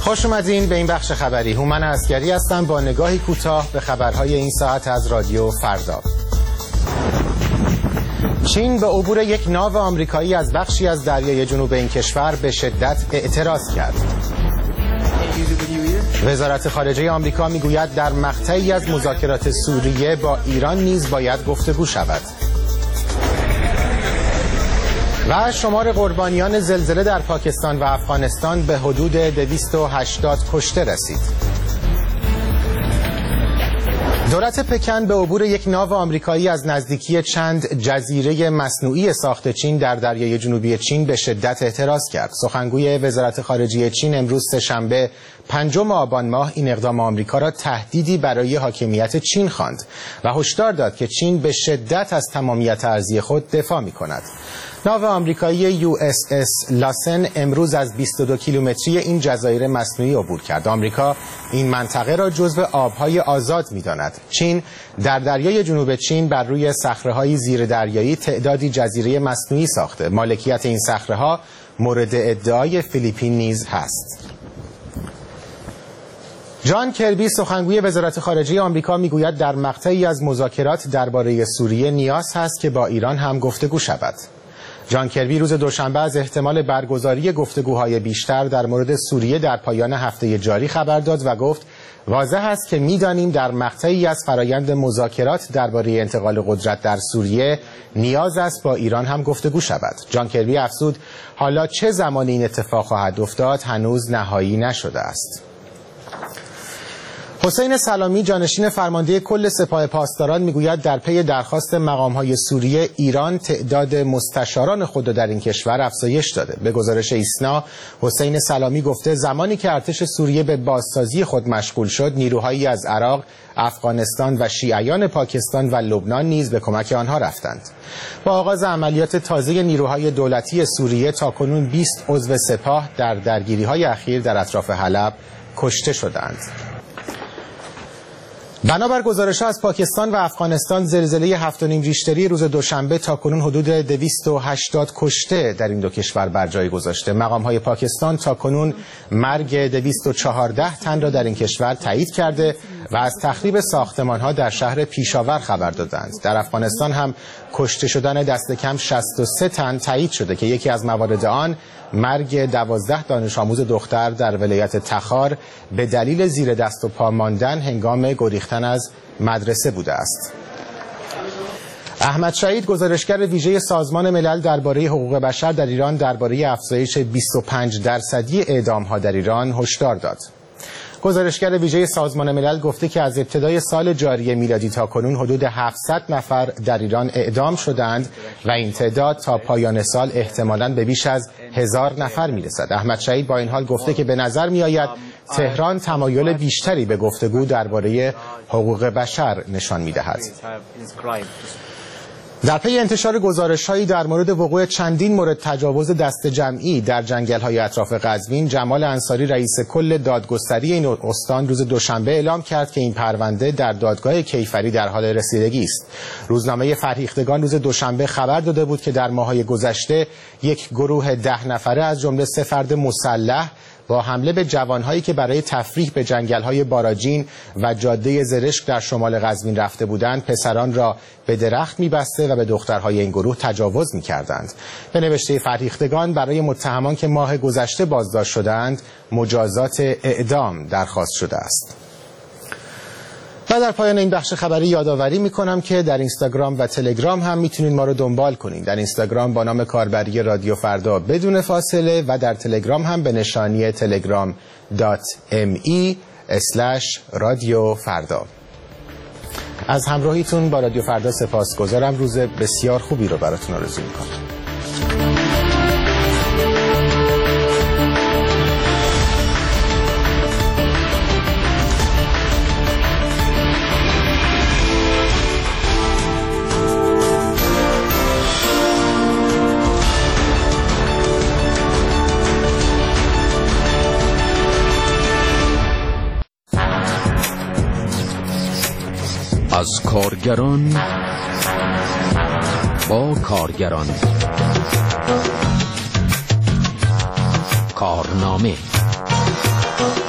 خوش اومدین به این بخش خبری. هومن عسگری هستم با نگاهی کوتاه به خبرهای این ساعت از رادیو فردا. چین به عبور یک ناو آمریکایی از بخشی از دریای جنوب این کشور به شدت اعتراض کرد. وزارت خارجه آمریکا میگوید در مقطعی از مذاکرات سوریه با ایران نیز باید گفتگو شود. و شمار قربانیان زلزله در پاکستان و افغانستان به حدود 280 کشته رسید. دولت پکن به عبور یک ناو آمریکایی از نزدیکی چند جزیره مصنوعی ساخت چین در دریای جنوبی چین به شدت اعتراض کرد. سخنگوی وزارت خارجه چین امروز سه‌شنبه 5 آبان ماه این اقدام آمریکا را تهدیدی برای حاکمیت چین خواند و هشدار داد که چین به شدت از تمامیت ارضی خود دفاع می‌کند. ناو آمریکایی USS لاسن امروز از 22 کیلومتری این جزایر مصنوعی عبور کرد. آمریکا این منطقه را جزو آبهای آزاد می‌داند. چین در دریای جنوب چین بر روی صخره‌های زیر دریایی تعدادی جزیره مصنوعی ساخته. مالکیت این صخره‌ها مورد ادعای فیلیپین نیز هست. جان کربی سخنگوی وزارت خارجه آمریکا میگوید در مقطعی از مذاکرات درباره سوریه نیاز هست که با ایران هم گفتگو شود. جان کربی روز دوشنبه از احتمال برگزاری گفتگوهای بیشتر در مورد سوریه در پایان هفته جاری خبر داد و گفت واضح است که می‌دانیم در مقطعی از فرایند مذاکرات درباره انتقال قدرت در سوریه نیاز است با ایران هم گفتگو شود. جان کربی افزود حالا چه زمانی این اتفاق خواهد افتاد هنوز نهایی نشده است. حسین سلامی جانشین فرمانده کل سپاه پاسداران میگوید در پی درخواست مقام‌های سوریه ایران تعداد مستشاران خود را در این کشور افزایش داده. به گزارش ایسنا حسین سلامی گفته زمانی که ارتش سوریه به بازسازی خود مشغول شد نیروهایی از عراق، افغانستان و شیعیان پاکستان و لبنان نیز به کمک آنها رفتند. با آغاز عملیات تازه نیروهای دولتی سوریه تاکنون 20 عضو سپاه در درگیری‌های اخیر در اطراف حلب کشته شدند. بنابر گزارش‌ها از پاکستان و افغانستان زلزله 7.5 ریشتری روز دوشنبه تاکنون حدود 280 کشته در این دو کشور بر جای گذاشته. مقام‌های پاکستان تاکنون مرگ 214 تن را در این کشور تایید کرده و از تخریب ساختمان‌ها در شهر پیشاور خبر دادند. در افغانستان هم کشته شدن دست کم 63 تن تایید شده که یکی از موارد آن مرگ 12 دانش آموز دختر در ولایت تخار به دلیل زیر دست و پا ماندن هنگام گریختن از مدرسه بوده است. احمد شهید گزارشگر ویژه سازمان ملل درباره حقوق بشر در ایران درباره افزایش 25% اعدام‌ها در ایران هشدار داد. گزارشگر ویژه سازمان ملل گفته که از ابتدای سال جاری میلادی تا کنون حدود 700 نفر در ایران اعدام شدند و این تعداد تا پایان سال احتمالاً به بیش از 1000 نفر میرسد. احمد شهید با این حال گفته که به نظر میآید تهران تمایل بیشتری به گفتگو درباره حقوق بشر نشان میدهد. در پی انتشار گزارش‌هایی در مورد وقوع چندین مورد تجاوز دست جمعی در جنگل‌های اطراف قزوین، جمال انصاری رئیس کل دادگستری این استان روز دوشنبه اعلام کرد که این پرونده در دادگاه کیفری در حال رسیدگی است. روزنامه فرهیختگان روز دوشنبه خبر داده بود که در ماه‌های گذشته یک گروه 10 نفره از جمله 3 فرد مسلح با حمله به جوانهایی که برای تفریح به جنگل‌های باراجین و جاده زرشک در شمال قزوین رفته بودند، پسران را به درخت می‌بسته و به دخترهای این گروه تجاوز می‌کردند. به نوشته فرهیختگان برای متهمان که ماه گذشته بازداشت شدند، مجازات اعدام درخواست شده است. و در پایان این بخش خبری یادآوری میکنم که در اینستاگرام و تلگرام هم میتونید ما رو دنبال کنید. در اینستاگرام با نام کاربری رادیو فردا بدون فاصله و در تلگرام هم به نشانی telegram.me/رادیو فردا. از همراهیتون با رادیو فردا سپاسگزارم. روز بسیار خوبی رو براتون آرزو میکنم. از کارگران با کارگران، کارنامه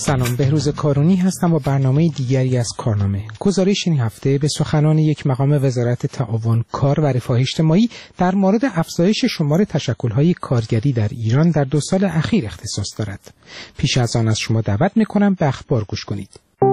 سلام، بهروز کارونی هستم با برنامه دیگری از کارنامه. گزارش این هفته به سخنان یک مقام وزارت تعاون کار و رفاه اجتماعی در مورد افزایش شمار تشکل‌های کارگری در ایران در 2 سال اخیر اختصاص دارد. پیش از آن از شما دعوت می‌کنم به اخبار گوش کنید.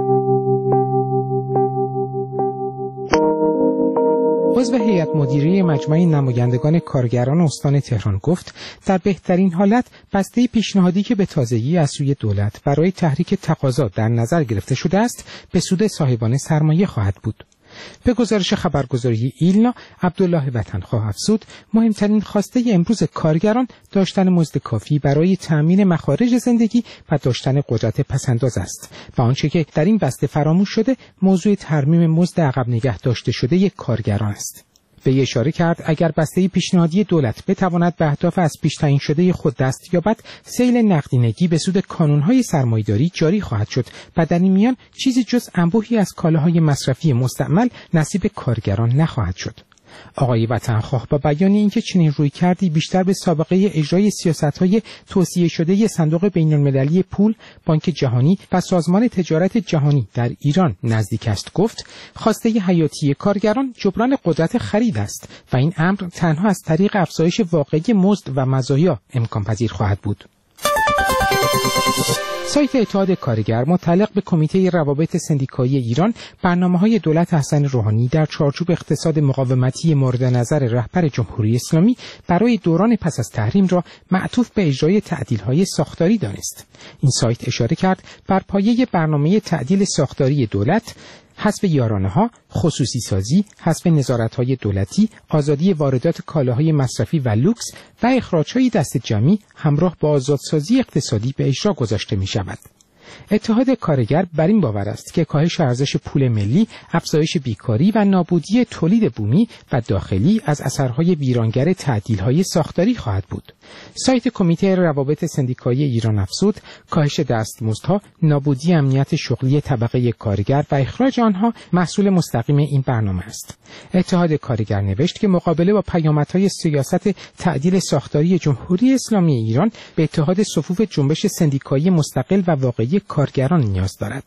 عضو هیئت مدیره مجمع نمایندگان کارگران استان تهران گفت در بهترین حالت بسته پیشنهادی که به تازگی از سوی دولت برای تحریک تقاضا در نظر گرفته شده است به سود صاحبان سرمایه خواهد بود. به گزارش خبرگزاری ایلنا، عبدالله وطنخواه افزود مهمترین خواسته امروز کارگران داشتن مزد کافی برای تأمین مخارج زندگی و داشتن قدرت پسنداز است و آنچه که در این بسته فراموش شده موضوع ترمیم مزد عقب نگه داشته شده کارگران است. به اشاره کرد اگر بسته پیشنهادی دولت بتواند به اهداف از پیش تعیین شده خود دست یابد، سیل نقدینگی به سود کانونهای سرمایه‌داری جاری خواهد شد و در این میان چیزی جز انبوهی از کالاهای مصرفی مستعمل نصیب کارگران نخواهد شد. آقای وطنخواه با بیان اینکه چنین رویکردی بیشتر به سابقه اجرای سیاست‌های توصیه شده صندوق بین‌المللی پول، بانک جهانی و سازمان تجارت جهانی در ایران نزدیک است، گفت خواسته حیاتی کارگران جبران قدرت خرید است و این امر تنها از طریق افزایش واقعی مزد و مزایا امکان پذیر خواهد بود. سایت اتحاد کارگر متعلق به کمیته روابط سندیکایی ایران برنامه‌های دولت حسن روحانی در چارچوب اقتصاد مقاومتی مورد نظر رهبر جمهوری اسلامی برای دوران پس از تحریم را معطوف به اجرای تعدیل‌های ساختاری دانست. این سایت اشاره کرد بر پایه برنامه تعدیل ساختاری دولت، حذف یارانه‌ها، خصوصی سازی، حذف نظارت‌های دولتی، آزادی واردات کالاهای مصرفی و لوکس و اخراج‌های دست جمعی همراه با آزادسازی اقتصادی به اجرا گذاشته می‌شود. اتحاد کارگر بر این باور است که کاهش ارزش پول ملی، افزایش بیکاری و نابودی تولید بومی و داخلی از اثرهای ویرانگر تعدیل‌های ساختاری خواهد بود. سایت کمیته روابط سندیکایی ایران افزود کاهش دستمزدها، نابودی امنیت شغلی طبقه کارگر و اخراج آنها محصول مستقیم این برنامه است. اتحاد کارگر نوشت که مقابله با پیامدهای سیاست تعدیل ساختاری جمهوری اسلامی ایران به اتحاد صفوف جنبش سندیکایی مستقل و واقعی کارگران نیاز دارد.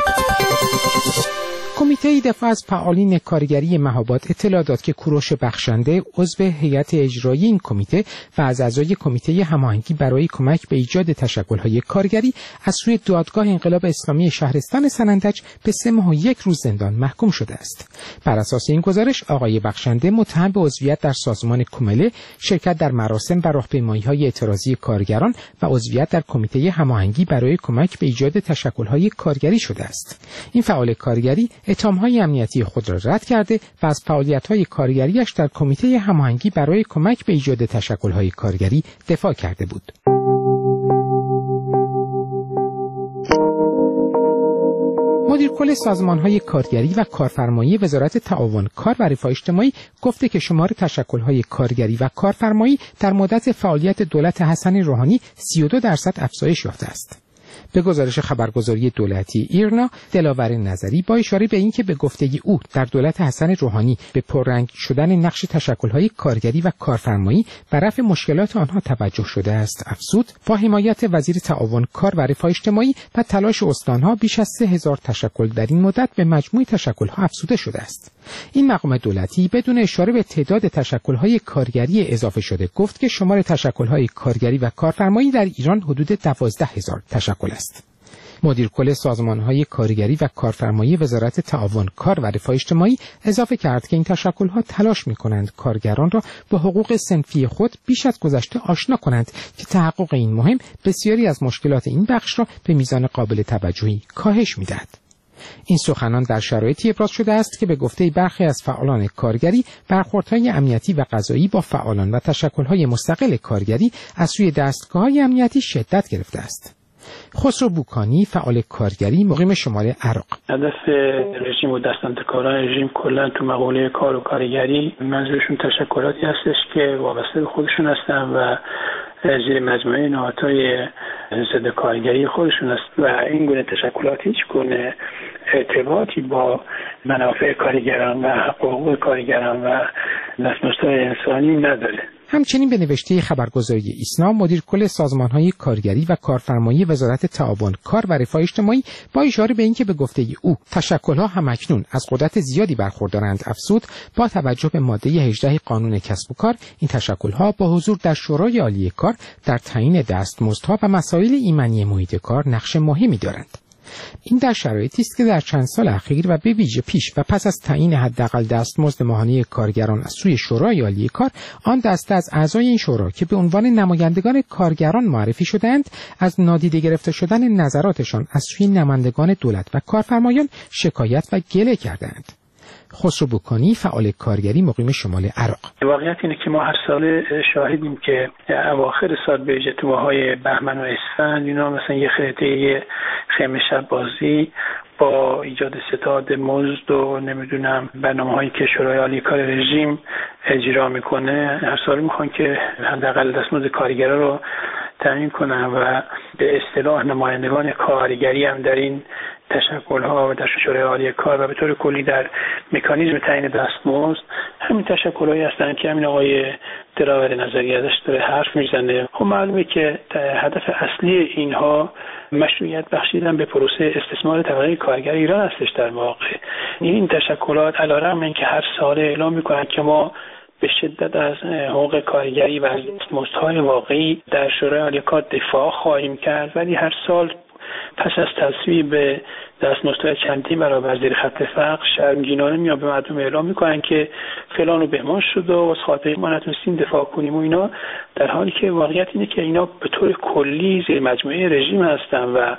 کمیته دفاع از فعالین کارگری مهاباد اطلاع داد که کوروش بخشنده عضو هیئت اجرایی این کمیته و از اعضای کمیته هماهنگی برای کمک به ایجاد تشکل‌های کارگری از سوی دادگاه انقلاب اسلامی شهرستان سنندج به 3 ماه و 1 روز زندان محکوم شده است. بر اساس این گزارش آقای بخشنده متهم به عضویت در سازمان کومله، شرکت در مراسم و راهپیمایی‌های اعتراضی کارگران و عضویت در کمیته هماهنگی برای کمک به ایجاد تشکل‌های کارگری شده است. این فعال کارگری اتهام‌های امنیتی خود را رد کرده و از فعالیت‌های کارگریش در کمیته هماهنگی برای کمک به ایجاد تشکل‌های کارگری دفاع کرده بود. مدیر کل سازمان‌های کارگری و کارفرمایی وزارت تعاون کار و رفاه اجتماعی گفته که شمار تشکل‌های کارگری و کارفرمایی در مدت فعالیت دولت حسن روحانی 32% افزایش یافته است. به گزارش خبرگزاری دولتی ایرنا، دلاور نظری با اشاره به اینکه به گفته او در دولت حسن روحانی به پررنگ شدن نقش تشکل‌های کارگری و کارفرمایی و رفع مشکلات آنها توجه شده است، افزود با حمایت وزیر تعاون کار و رفاه اجتماعی و تلاش استان‌ها بیش از 3000 تشکل در این مدت به مجموع تشکل‌ها افزوده شده است. این مقام دولتی بدون اشاره به تعداد تشکل‌های کارگری اضافه شده گفت که شمار تشکل‌های کارگری و کارفرمایی در ایران حدود 12000 تشکل است. مدیر کل سازمان‌های کارگری و کارفرمایی وزارت تعاون کار و رفاه اجتماعی اضافه کرد که این تشکل‌ها تلاش می‌کنند کارگران را با حقوق صنفی خود بیش از گذشته آشنا کنند که تحقق این مهم بسیاری از مشکلات این بخش را به میزان قابل توجهی کاهش می‌دهد. این سخنان در شرایطی ابراز شده است که به گفته برخی از فعالان کارگری برخوردهای امنیتی و قضایی با فعالان و تشکل‌های مستقل کارگری از سوی دستگاه‌های امنیتی شدت گرفته است. خسرو بوکانی فعال کارگری مقیم شمال عراق: هدف رژیم و دستاندرکاران رژیم کلا تو مقوله کار و کارگری منظورشون تشکلاتی هستش که وابسته به خودشون هستن و زیر مجموعه نهادهای ضد کارگری خودشون است و این گونه تشکلات هیچ گونه ارتباطی با منافع کارگران و حقوق کارگران و دستمزدهای انسانی نداره. همچنین به نوشته خبرگزاری ایسنا، مدیر کل سازمان‌های کارگری و کارفرمایی وزارت تعاون کار و رفاه اجتماعی با اشاره به اینکه به گفته او تشکل‌ها همکنون از قدرت زیادی برخوردارند افزود، با توجه به ماده 18 قانون کسب و کار، این تشکل‌ها با حضور در شورای عالی کار در تعیین دستمزدها و مسائل ایمنی محیط کار نقش مهمی دارند. این در شرایطی است که در چند سال اخیر و به ویژه پیش و پس از تعیین حداقل دستمزد ماهانه کارگران از سوی شورای عالی کار، آن دسته از اعضای این شورا که به عنوان نمایندگان کارگران معرفی شدند، از نادیده گرفته شدن نظراتشان از سوی نمایندگان دولت و کارفرمایان شکایت و گله کردند. خسرو بوکانی، فعال کارگری مقیم شمال عراق: واقعیت اینه که ما هر سال شاهدیم که اواخر سال به ویژه تو ماهای بهمن و اسفند اینا مثلا یه خرده خیمه شب بازی با ایجاد ستاد مزد و نمیدونم برنامه‌هایی که شورای عالی کار رژیم اجرا میکنه، هر سال میخوان که حداقل دستمزد کارگرا رو تعیین کنن و به اصطلاح نمایندگان کارگری هم در این تشکل‌ها و در شورای عالی کار و به طور کلی در مکانیزم تعیین دستمزد همین تشکل‌هایی هستن که همین آقای دراور نظری ازش داره حرف میزنه. خب معلومه که هدف اصلی اینها مشروعیت بخشیدن به پروسه استثمار طبقه کارگر ایران هستش. در واقع این تشکلات علیرغم اینکه هر سال اعلام میکنن که ما به شدت از حقوق کارگری و از دستمزدهای واقعی در شورای عالی کار دفاع خواهیم کرد، ولی هر سال پس از تصویب دستمزدهای چندین برابر زیر خط فقر شرمگینانه میان به مردم اعلام میکنن که فلان و بهمان شد و از خاطر ما نتونستیم دفاع کنیم و اینا، در حالی که واقعیت اینه که اینا به طور کلی زیر مجموعه رژیم هستن و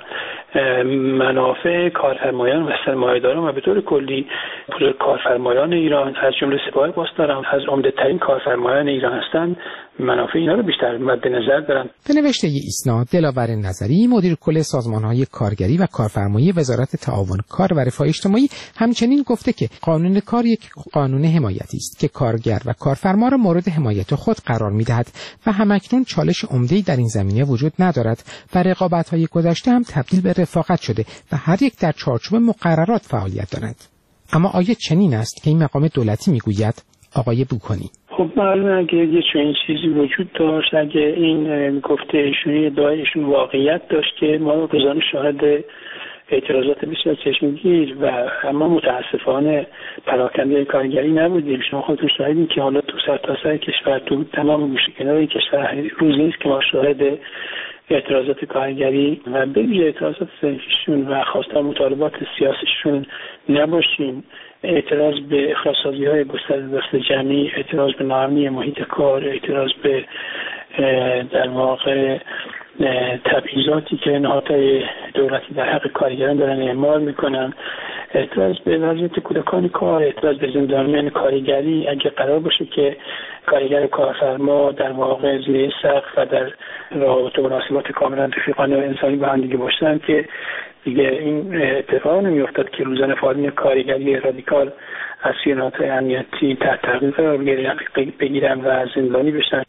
منافع کارفرمایان و سرمایه‌داران و به طور کلی کارفرمایان ایران از جمله سپاه پاسداران از عمده‌ترین کارفرمایان ایران هستند، منافع اینا رو بیشتر مد نظر دارن. به نوشته ایسنا، دلاور نظری، مدیر کل سازمان‌های کارگری و کارفرمایی وزارت تعاون کار و رفاه اجتماعی، همچنین گفته که قانون کار یک قانون حمایتی است که کارگر و کارفرما را مورد حمایت خود قرار می‌دهد و همکنون چالش عمده‌ای در این زمینه وجود ندارد و رقابت‌های گذشته هم تبدیل به رفاقت شده و هر یک در چارچوب مقررات فعالیت دارند. اما آیا چنین است که این مقام دولتی میگوید؟ آقای بوکانی: خب معلومه اگه یه چنین چیزی وجود داشت، اگه این گفته ایشون ادعایشون واقعیت داشت که ما روزانه شاهد اعتراضات بسیار چشمگیر و اما متاسفانه پراکنده کارگری نبودیم. شما خودتون شاهدین که حالا تو سرتاسر کشور، تو تمام گوشه‌کنار کشور روز نیست که ما شاهد اعتراضات کارگری و به ویژه اعتراضات صنفیشون و خواستار مطالبات سیاسیشون نباشیم. اعتراض به اخراج‌سازی‌های گسترده دست جمعی، اعتراض به ناامنی محیط کار، اعتراض به در واقع تبعیضاتی که نهادهای دولتی در حق کارگران دارن اعمال میکنن، اعتراض به وضعیت کودکان کار، اعتراض به زندانیان کارگری. اگه قرار باشه که کارگر و کارفرما در واقع زیر سقف و در روابط و مناسبات کاملا رفیقانه و انسانی با هم دیگه باشن که دیگه این اتفاق نمیافتاد که روزانه فعالین کارگری رادیکال از نهادهای امنیتی تحت تعقیب قرار بگیرن و زندانی بشن.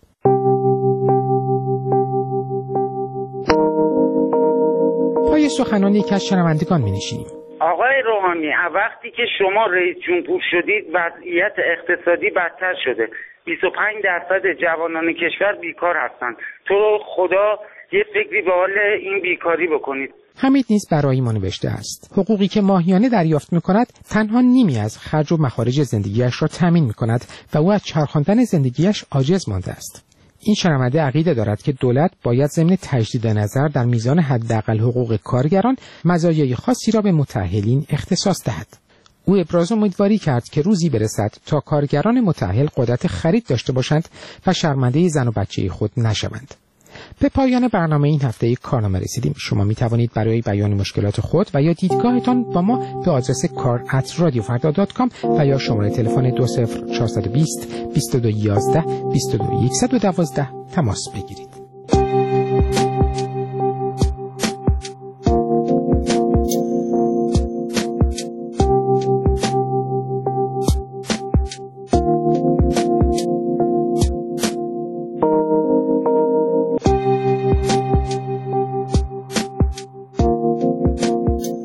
پای سخنان یکی از شنوندگان می‌نشینیم. آقای روحانی، وقتی که شما رئیس جمهور شدید وضعیت اقتصادی بدتر شده. 25% جوانان کشور بیکار هستند. تو خدا یه فکری به حال این بیکاری بکنید. حمید نیز برای ما نوشته است: حقوقی که ماهیانه دریافت می‌کند تنها نیمی از خرج و مخارج زندگیش را تامین می‌کند و او از چرخاندن زندگیش عاجز مانده است. این شنونده عقیده دارد که دولت باید ضمن تجدید نظر در میزان حداقل حقوق کارگران مزایای خاصی را به متأهلین اختصاص دهد. او ابراز امیدواری کرد که روزی برسد تا کارگران متأهل قدرت خرید داشته باشند و شرمنده زن و بچه خود نشوند. به پایان برنامه این هفته کارنامه رسیدیم. شما می توانید برای بیان مشکلات خود و یا دیدگاهتان با ما به آدرس kar@radiofarda.com و یا شماره تلفن 20420 2211 22112 تماس بگیرید.